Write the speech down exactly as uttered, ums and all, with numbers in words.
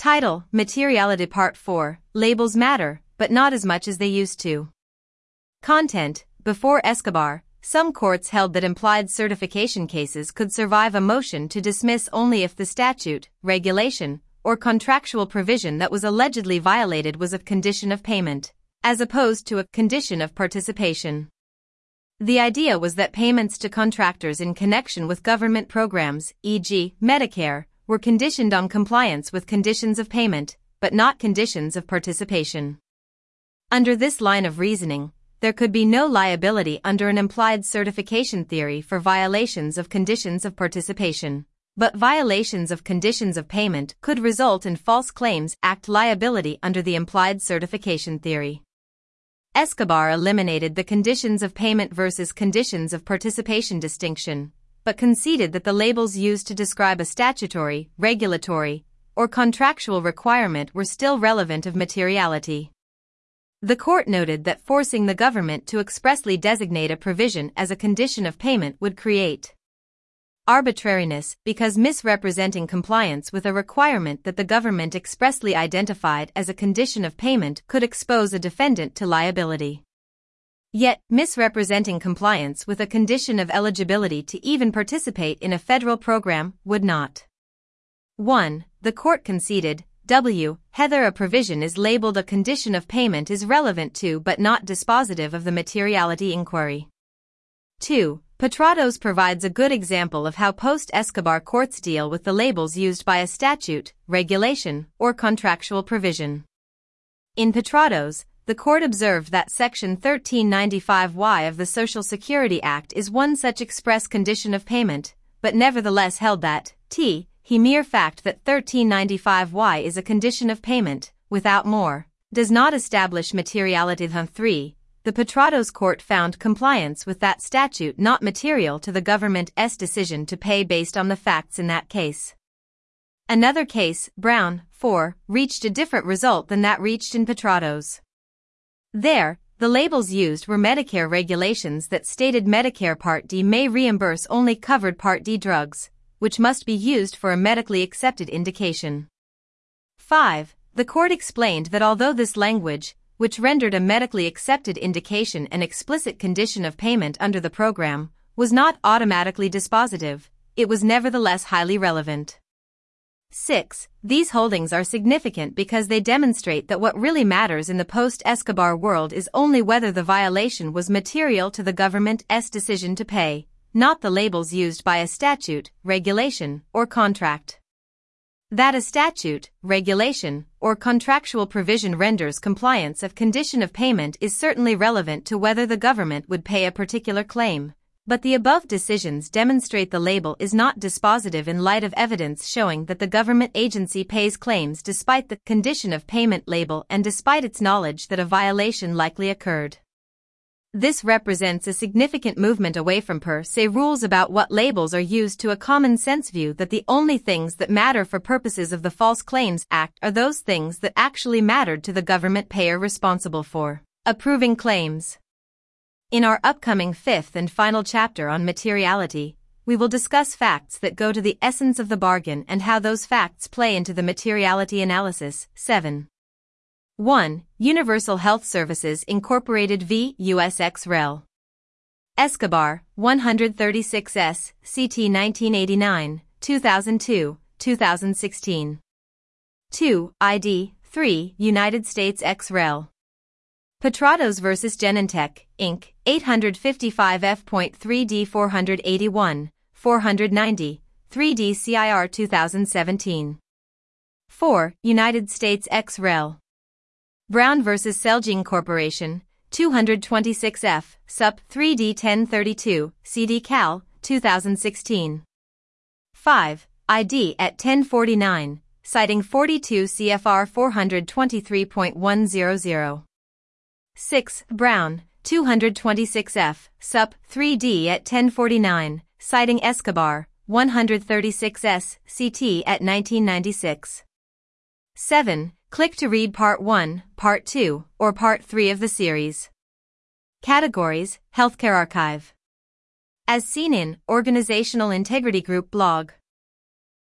Title: Materiality Part four, Labels Matter, but not as much as they used to. Content: Before Escobar, some courts held that implied certification cases could survive a motion to dismiss only if the statute, regulation, or contractual provision that was allegedly violated was a condition of payment, as opposed to a condition of participation. The idea was that payments to contractors in connection with government programs, for example, Medicare, were conditioned on compliance with conditions of payment, but not conditions of participation. Under this line of reasoning, there could be no liability under an implied certification theory for violations of conditions of participation, but violations of conditions of payment could result in False Claims Act liability under the implied certification theory. Escobar eliminated the conditions of payment versus conditions of participation distinction, but conceded that the labels used to describe a statutory, regulatory, or contractual requirement were still relevant of materiality. The court noted that forcing the government to expressly designate a provision as a condition of payment would create arbitrariness because misrepresenting compliance with a requirement that the government expressly identified as a condition of payment could expose a defendant to liability. Yet, misrepresenting compliance with a condition of eligibility to even participate in a federal program would not. one. The court conceded, W. Whether a provision is labeled a condition of payment is relevant to but not dispositive of the materiality inquiry. two. Petrados provides a good example of how post-Escobar courts deal with the labels used by a statute, regulation, or contractual provision. In Petrados, the court observed that Section thirteen ninety-five Y of the Social Security Act is one such express condition of payment, but nevertheless held that, t. he mere fact that thirteen ninety-five Y is a condition of payment, without more, does not establish materiality. three. The Petrados court found compliance with that statute not material to the government's decision to pay based on the facts in that case. Another case, Brown, four, reached a different result than that reached in Petrados. There, the labels used were Medicare regulations that stated Medicare Part D may reimburse only covered Part D drugs, which must be used for a medically accepted indication. five. The court explained that although this language, which rendered a medically accepted indication an explicit condition of payment under the program, was not automatically dispositive, it was nevertheless highly relevant. six. These holdings are significant because they demonstrate that what really matters in the post-Escobar world is only whether the violation was material to the government's decision to pay, not the labels used by a statute, regulation, or contract. That a statute, regulation, or contractual provision renders compliance of condition of payment is certainly relevant to whether the government would pay a particular claim, but the above decisions demonstrate the label is not dispositive in light of evidence showing that the government agency pays claims despite the condition of payment label and despite its knowledge that a violation likely occurred. This represents a significant movement away from per se rules about what labels are used to a common-sense view that the only things that matter for purposes of the False Claims Act are those things that actually mattered to the government payer responsible for approving claims. In our upcoming fifth and final chapter on materiality, we will discuss facts that go to the essence of the bargain and how those facts play into the materiality analysis. seven. one. Universal Health Services Incorporated v. U S ex rel. Escobar, one thirty-six S, C T nineteen eighty-nine, two thousand two, two thousand sixteen. two. I D, three. United States ex rel. Petrados versus Genentech, Incorporated, eight fifty-five F three D four eighty-one, four ninety, three D C I R two thousand seventeen. four. United States ex rel. Brown versus Celgene Corporation, two twenty-six F, Sup three D ten thirty-two, C D Cal, two thousand sixteen. five. I D at ten forty-nine, citing forty-two C F R four twenty-three point one hundred. six. Brown, two twenty-six F, Sup three D at ten forty-nine, citing Escobar, one thirty-six S, C T at nineteen ninety-six. seven. Click to read Part one, Part two, or Part three of the series. Categories: Healthcare Archive. As seen in Organizational Integrity Group blog.